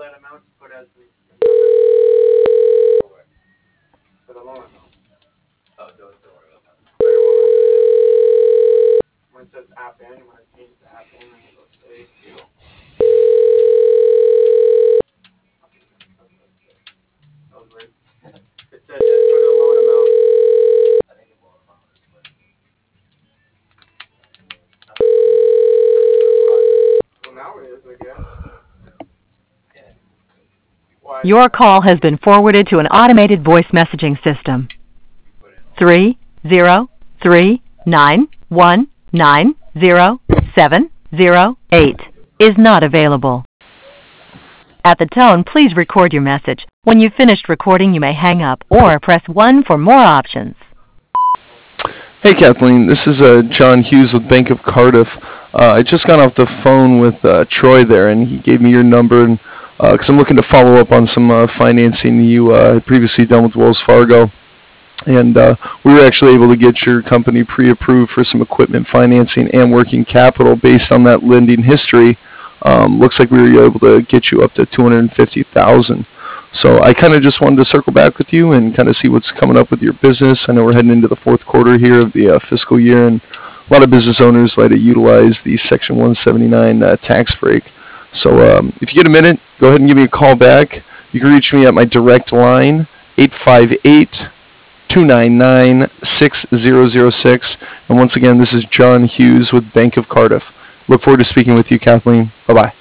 that amount to put as the for the loan amount. Oh, don't worry about that. When it says app in, when I change the app in, and it'll say, that was weird. It said, put a loan amount. I think the loan amount is what. Well, now it is, I guess. Yeah. Why? Your call has been forwarded to an automated voice messaging system. 30391907008 is not available. At the tone, please record your message. When you've finished recording, you may hang up or press 1 for more options. Hey Kathleen, this is John Hughes with Bank of Cardiff. I just got off the phone with Troy there, and he gave me your number, and because I'm looking to follow up on some financing you had previously done with Wells Fargo, and we were actually able to get your company pre-approved for some equipment financing and working capital based on that lending history. Looks like we were able to get you up to $250,000. So I kind of just wanted to circle back with you and kind of see what's coming up with your business. I know we're heading into the fourth quarter here of the fiscal year, and a lot of business owners like to utilize the Section 179 tax break. So if you get a minute, go ahead and give me a call back. You can reach me at my direct line, 858-299-6006. And once again, this is John Hughes with Bank of Cardiff. Look forward to speaking with you, Kathleen. Bye-bye.